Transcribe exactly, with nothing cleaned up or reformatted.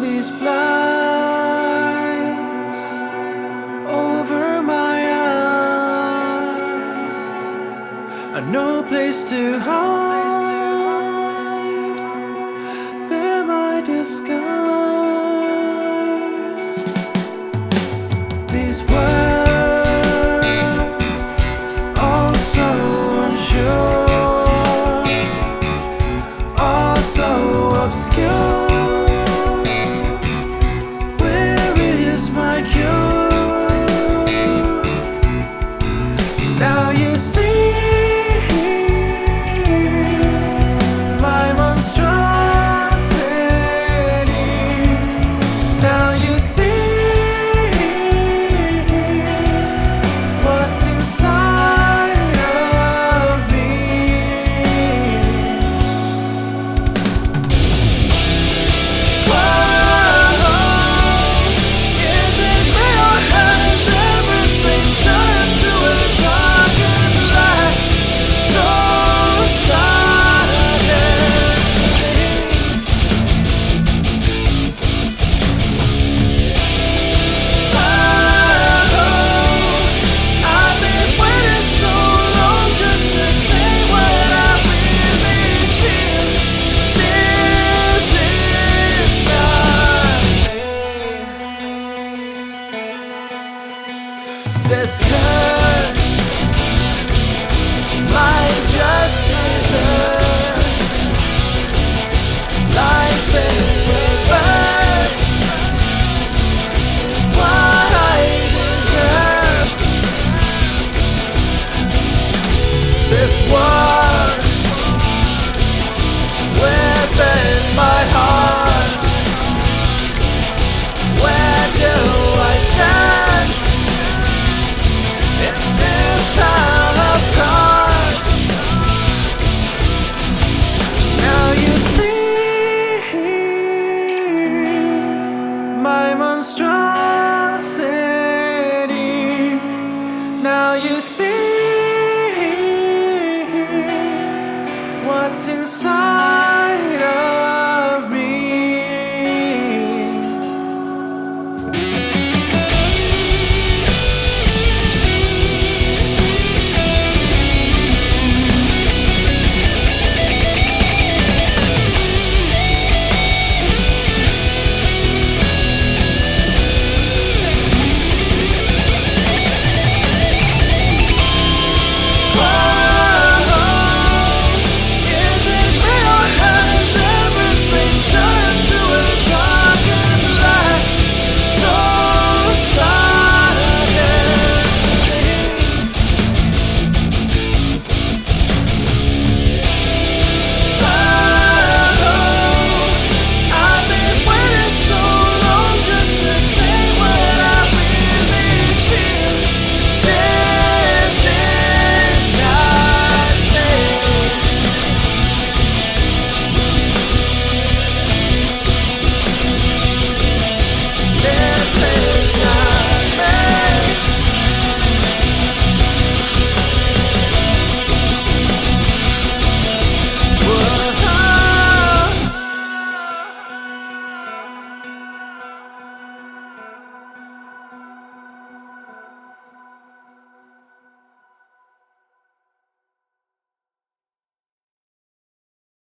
these blinds over my eyes, and no place to hide. They're my disguise. These words, all so unsure, all so obscure. Where is my cure? Now you see my monstrosity. Now you see what's inside of me. Whoa, is it real or has everything turned to a darkened light? So I've been waiting so long just to say what I really feel. This is not me. This curse might just deserve life in reverse. It's what I deserve. This war within my heart. Where do I stand in this town of cards? Now you see my monstrosity. Now you see what's inside